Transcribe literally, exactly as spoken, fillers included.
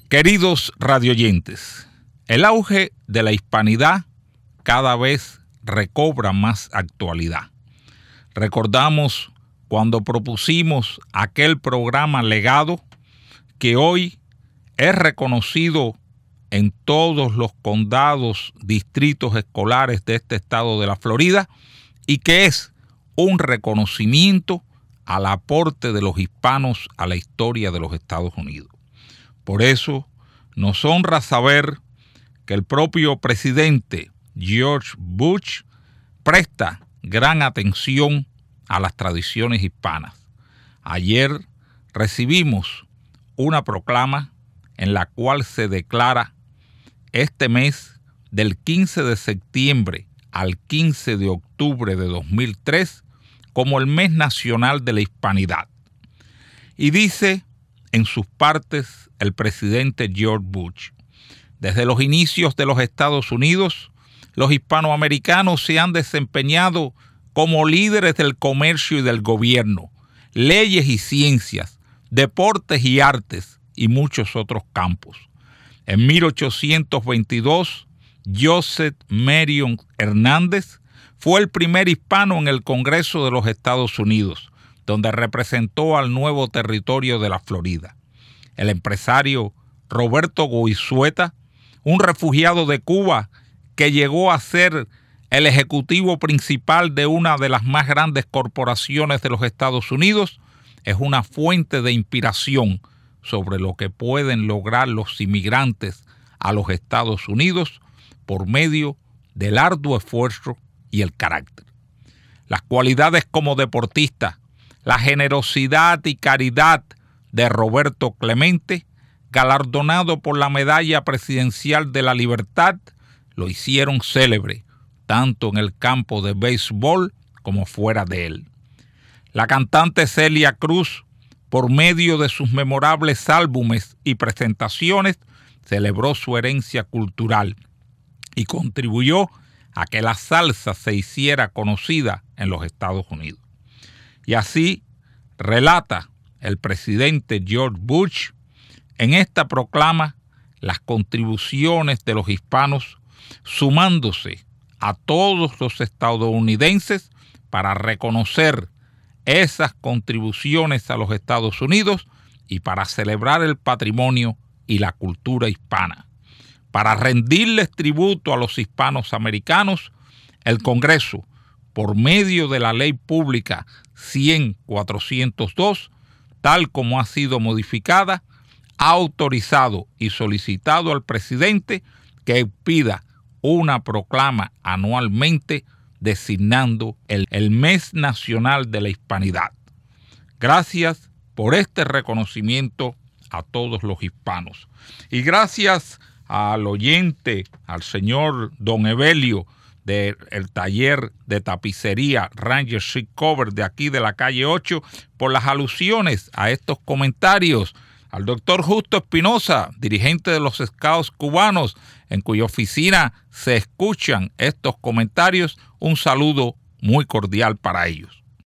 Queridos radioyentes, el auge de la hispanidad cada vez recobra más actualidad. Recordamos cuando propusimos aquel programa Legado que hoy es reconocido en todos los condados, distritos escolares de este estado de la Florida y que es un reconocimiento al aporte de los hispanos a la historia de los Estados Unidos. Por eso nos honra saber que el propio presidente George Bush presta gran atención a las tradiciones hispanas. Ayer recibimos una proclama en la cual se declara este mes del quince de septiembre al quince de octubre de dos mil tres como el mes nacional de la hispanidad. Y dice en sus partes el presidente George Bush: desde los inicios de los Estados Unidos, los hispanoamericanos se han desempeñado como líderes del comercio y del gobierno, leyes y ciencias, deportes y artes y muchos otros campos. En mil ochocientos veintidós, Joseph Marion Hernández fue el primer hispano en el Congreso de los Estados Unidos, donde representó al nuevo territorio de la Florida. El empresario Roberto Goizueta, un refugiado de Cuba que llegó a ser el ejecutivo principal de una de las más grandes corporaciones de los Estados Unidos, es una fuente de inspiración sobre lo que pueden lograr los inmigrantes a los Estados Unidos por medio del arduo esfuerzo y el carácter. Las cualidades como deportista, la generosidad y caridad de Roberto Clemente, galardonado por la Medalla Presidencial de la Libertad, lo hicieron célebre, tanto en el campo de béisbol como fuera de él. La cantante Celia Cruz, por medio de sus memorables álbumes y presentaciones, celebró su herencia cultural y contribuyó a que la salsa se hiciera conocida en los Estados Unidos. Y así relata el presidente George Bush en esta proclama las contribuciones de los hispanos, sumándose a todos los estadounidenses para reconocer esas contribuciones a los Estados Unidos y para celebrar el patrimonio y la cultura hispana. Para rendirles tributo a los hispanos americanos, el Congreso, por medio de la Ley Pública cien cuatrocientos dos, tal como ha sido modificada, ha autorizado y solicitado al presidente que pida una proclama anualmente designando el, el mes nacional de la hispanidad. Gracias por este reconocimiento a todos los hispanos. Y gracias al oyente, al señor Don Evelio del taller de tapicería Ranger Sheet Cover de aquí de la calle ocho, por las alusiones a estos comentarios. Al doctor Justo Espinosa, dirigente de los Scouts cubanos, en cuya oficina se escuchan estos comentarios, un saludo muy cordial para ellos.